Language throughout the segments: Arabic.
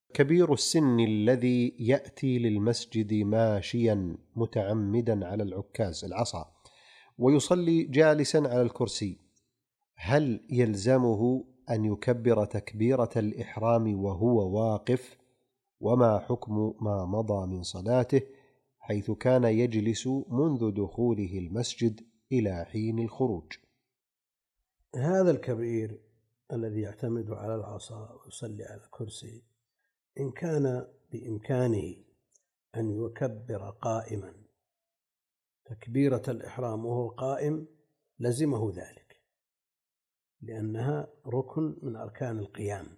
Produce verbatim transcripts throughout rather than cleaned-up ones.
كبير السن الذي يأتي للمسجد ماشيا متعمدا على العكاز العصا ويصلي جالسا على الكرسي، هل يلزمه أن يكبر تكبيرة الإحرام وهو واقف؟ وما حكم ما مضى من صلاته حيث كان يجلس منذ دخوله المسجد إلى حين الخروج؟ هذا الكبير الذي يعتمد على العصا ويصلي على الكرسي إن كان بإمكانه أن يكبر قائما تكبيرة الإحرام وهو قائم لزمه ذلك، لأنها ركن من أركان القيام،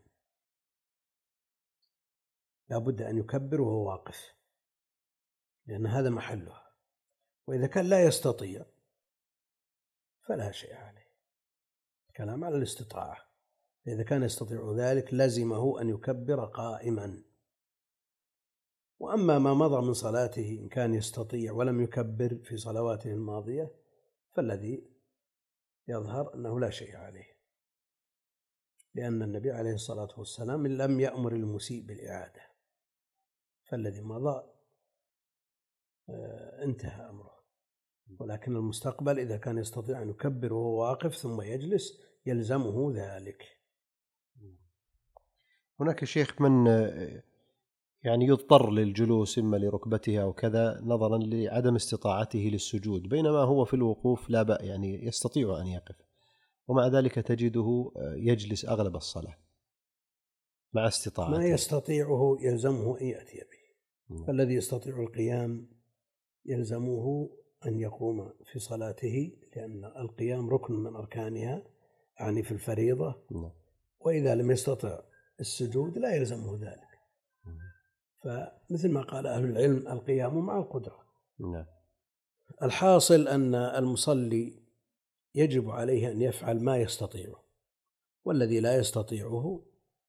لا بد أن يكبر وهو واقف لأن هذا محله. وإذا كان لا يستطيع فلا شيء عليه، الكلام على الاستطاعة. إذا كان يستطيع ذلك لزمه أن يكبر قائما. وأما ما مضى من صلاته إن كان يستطيع ولم يكبر في صلواته الماضية فالذي يظهر أنه لا شيء عليه، لأن النبي عليه الصلاة والسلام لم يأمر المسيء بالإعادة، فالذي مضى انتهى أمره. ولكن المستقبل إذا كان يستطيع أن يكبر وهو واقف ثم يجلس يلزمه ذلك. هناك شيخ من يعني يضطر للجلوس إما لركبته أو كذا نظرا لعدم استطاعته للسجود، بينما هو في الوقوف لا بأس، يعني يستطيع أن يقف، ومع ذلك تجده يجلس أغلب الصلاة مع استطاعته. ما يستطيعه يلزمه أن يأتي به، فالذي يستطيع القيام يلزمه أن يقوم في صلاته، لأن القيام ركن من أركانها يعني في الفريضة. وإذا لم يستطع السجود لا يلزمه ذلك. فمثل ما قال أهل العلم القيام مع القدرة. الحاصل أن المصلي يجب عليه أن يفعل ما يستطيعه، والذي لا يستطيعه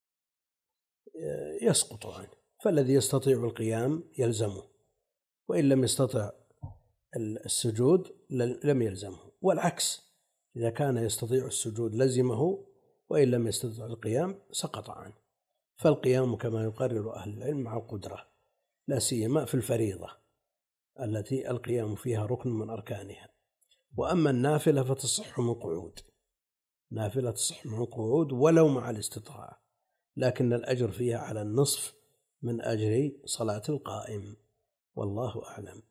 يسقط عنه، فالذي يستطيع القيام يلزمه، وإن لم يستطع السجود لم يلزمه. والعكس، إذا كان يستطيع السجود لزمه، وإن لم يستطع القيام سقط عنه. فالقيام كما يقرر أهل العلم مع القدرة، لا سيما في الفريضة التي القيام فيها ركن من أركانها. وأما النافلة فتصح من قعود، نافلة تصح من قعود ولو مع الاستطاعة، لكن الأجر فيها على النصف من أجر صلاة القائم، والله أعلم.